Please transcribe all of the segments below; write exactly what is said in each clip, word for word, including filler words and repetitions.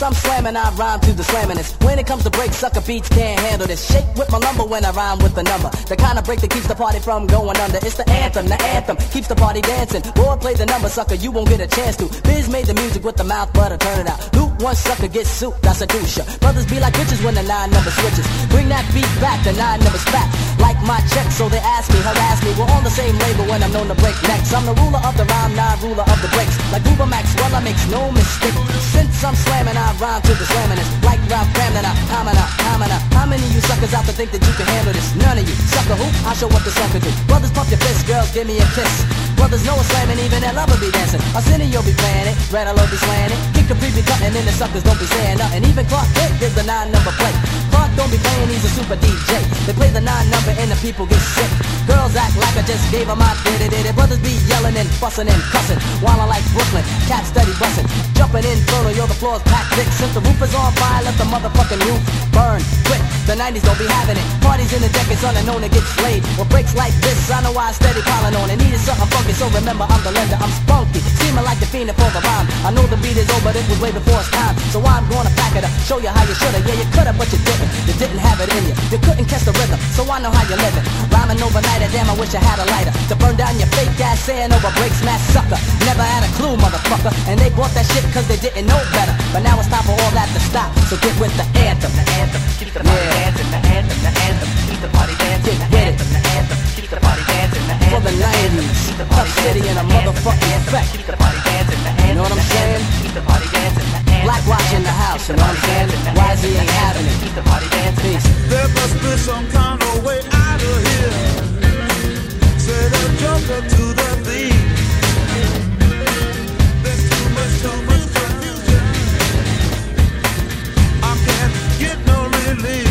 I'm slamming, I rhyme to the slamminest. When it comes to breaks, sucker beats can't handle this. Shake with my lumber when I rhyme with the number. The kind of break that keeps the party from going under. It's the anthem, the anthem keeps the party dancing. Boy, play the number, sucker, you won't get a chance to. Biz made the music with the mouth, but I turn it out. Loot one sucker, get soup, that's a douche. Brothers be like bitches when the nine number switches. Bring that beat back, the nine number's back. Like my check, so they ask me, harass me. We're on the same label when I'm known to break necks. I'm the ruler of the rhyme, nine ruler of the breaks. Like Uber Max, well I makes no mistake. Since I'm slamming, I rhyme to the slamminest. Like Ralph Cramden, I hammer, hammer. How many of you suckers out there think that you can handle this? None of you. Sucker who? I'll show what the sucker do. Brothers pump your fists, girls give me a kiss. Brothers know it's slamming, even that lover be dancing. Arsenio be playing it, Red Alert be slaying it. Kick Capri be cutting in, the suckers don't be saying nothing. Even Clark Kent gives the nine number play. Clark don't be playing, he's a super D J. They play the nine number and the people get sick. Girls act like I just gave them my did-it-did-it. Brothers be yelling and fussing and cussing. While I like Brooklyn, cats steady busting. Jumping inferno, yo, the floor's packed thick. Since the roof is on fire, let the motherfucking roof burn quick. The nineties don't be having it. Parties in the deck, it's unknown to get slayed. Well, breaks like this, I know why I steady piling on. It needed something funky, so remember I'm the lender, I'm spunky. Seeming like the fiend for the rhyme. I know the beat is over, but it was way before it's time. So I'm gonna pack it up, show you how you shoulda. Yeah, you coulda, but you didn't. You didn't have it in you. You couldn't catch the rhythm, so I know how you're living. Rhyming overnight, and damn, I wish I had a lighter to burn down your fake ass saying over breaks, smash sucker. Never had a clue, motherfucker. And they bought that shit cause they didn't know better. But now it's time for all that to stop. So get with the anthem. The anthem, keep the party yeah. dancing. The anthem, the anthem, keep the party dancing. Get the anthem, the anthem, keep the party dancing. The anthem, for the nineties, Tough City in a motherfucking effect. Keep the party dancing. The anthem, you know what I'm saying? Keep the party dancing. Black Watch in the house, you know what I'm saying? Y Z ain't having it. Keep the party dancing. Peace. There must be some kind of way out of here. Say the joker to the thief. There's too much, too much confusion. I can't get no relief.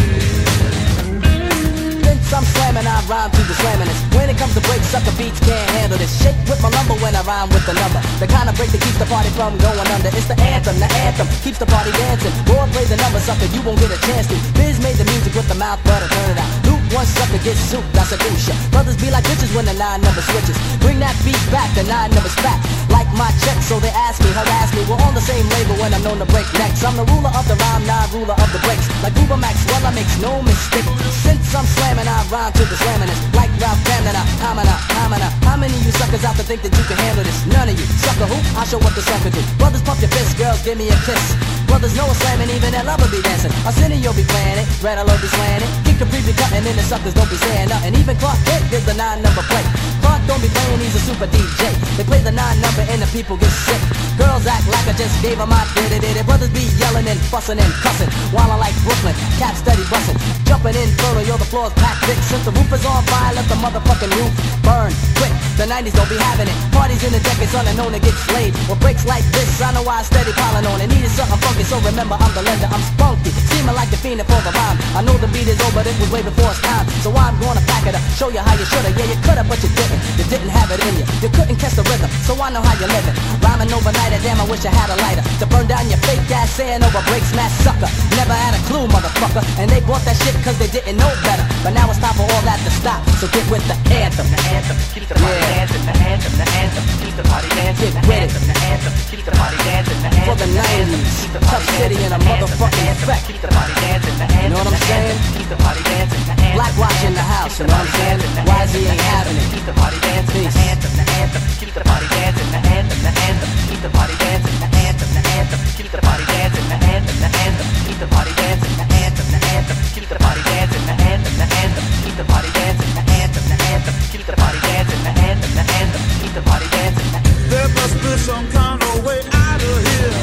Since I'm slamming, I rhyme to the slamminest. When it comes to breaks, sucker beats can't handle this. Shake with my lumber when I rhyme with the number. The kind of break that keeps the party from going under. It's the anthem, the anthem keeps the party dancing. Boy, play the number, sucker, you won't get a chance to. Biz made the music with the mouth, but I turn it out. Loot one sucker, get soup, that's a douche. Brothers be like bitches when the nine number switches. Bring that beat back, the nine number's back. Like my check, so they ask me, harass me. We're on the same label when I'm known to break necks. I'm the ruler of the rhyme, nine ruler of the breaks. Like Uber Max, well I makes no mistake. Since I'm slamming, I rhyme to the slamminest. Like Ralph Cramden, I hammer, hammer. How many of you suckers out there think that you can handle this? None of you. Sucker who? I'll show what the sucker do. Brothers pump your fists, girls give me a kiss. Brothers know it's slamming, even that lover be dancing. Arsenio be playing it, Red Alert be slaying it. Kick Capri be cutting in, the suckers don't be saying nothing. Even Clark Kent gives the nine number play. Clark don't be playing, he's a super D J. They play the nine number and the people get sick. Girls act like I just gave them my did-it-did-it. Brothers be yelling and fussing and cussing. While I like Brooklyn, cats steady busting. Jumping inferno, yo, the floor's packed thick. Since the roof is on fire, let the motherfucking roof burn quick. The nineties don't be having it. Parties in the deck, it's unknown to get slayed. Well, breaks like this, I know why I steady piling on. It needed something funky, so remember I'm the lender, I'm spunky. Seeming like the fiend for the rhyme. I know the beat is over, but it was way before it's time. So I'm gonna pack it up, show you how you shoulda. Yeah, you coulda, but you didn't. You didn't have it in you. You couldn't catch the rhythm, so I know how you living. Rhyming overnight, and damn, I wish I had a lighter to burn down your fake ass saying over breaks, smash sucker. Never had a clue, motherfucker. And they bought that shit cause they didn't know better. But now it's time for all that to stop. So get with the anthem. The anthem, keep the party yeah. dancing. The anthem, the anthem, keep the party dancing. The anthem, the anthem, keep the party dancing. The anthem, for the nineties, Tough City in a motherfucking effect. Keep the party dancing. The anthem, you know what I'm saying? Keep the party dancing. Black Watch in the house, you know what I'm saying? Y Z ain't having it. Keep the party dancing. Peace. The anthem, the anthem, keep the party dancing. The anthem, the anthem, keep the party dancing. The anthem, the anthem, keep the party dancing. The anthem, the anthem, keep the party dancing. The anthem, the anthem, keep the party dancing. The anthem, the anthem, keep the party dancing. The anthem, the anthem, keep the party dancing. The anthem, the anthem, keep the party dancing. There must be some kind of way out of here.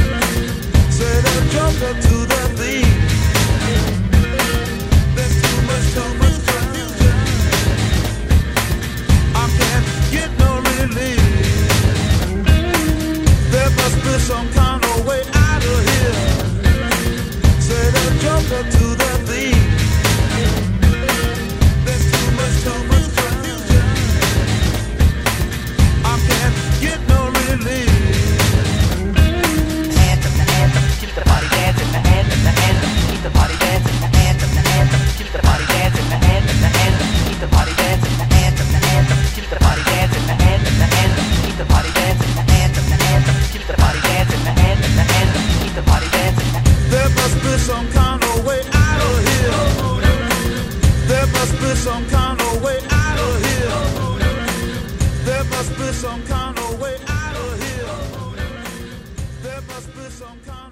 Say the joker to the thief. There's too much, too much confusion. I can't get no relief. There must be some kind of way out of here. Say the joker to the thief. There's too much, too much confusion. I can't get no relief. of way out of here. There must be some kind